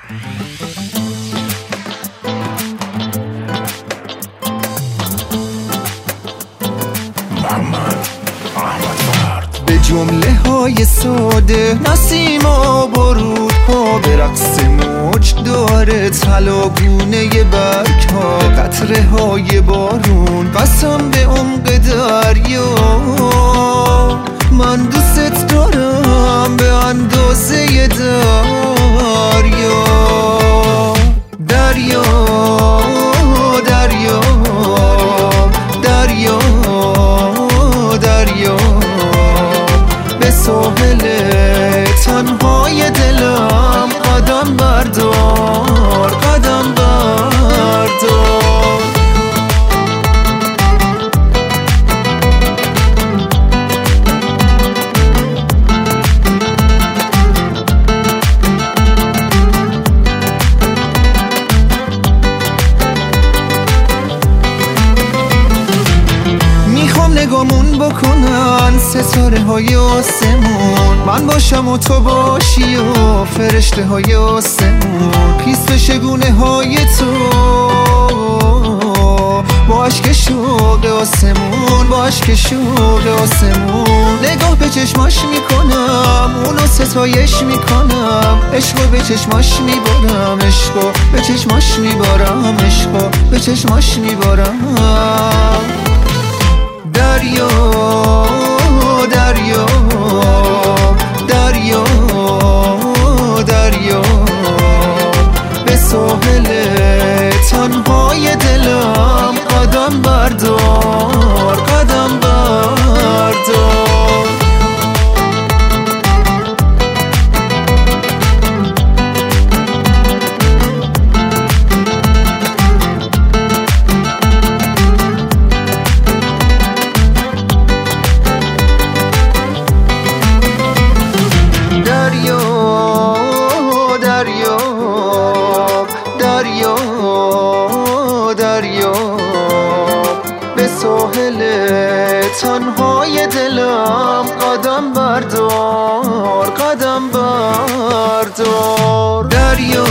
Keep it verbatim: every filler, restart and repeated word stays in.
به جمله های ساده نسیم آب و رودها، به رقص موج داره طلاگونه برگ ها، قطره های بارون قسم به عمق دریا. من دوست دارم به اندازه دریا. دریا دریا دریا دریا، به ساحل تنهای دلم قدم بردار، قدم بردار. نگامون بکنن ستاره های آسمون، من باشم و تو باشی و فرشته های آسمون. پیست شگونه های تو با عشق شوق آسمون، با عشق شوق آسمون. نگاه به چشماش میکنم اونو ستایش میکنم، عشقو به چشماش میبارم، عشقو به چشماش میبارم، عشقو به چشماش میبارم. دریا دریا دریا دریا، به ساحل تنهای دلم قدم بردار، قدم بردار. دریا دریا دریا، به ساحل تنهای دلم قدم بردار، قدم بردار. دریا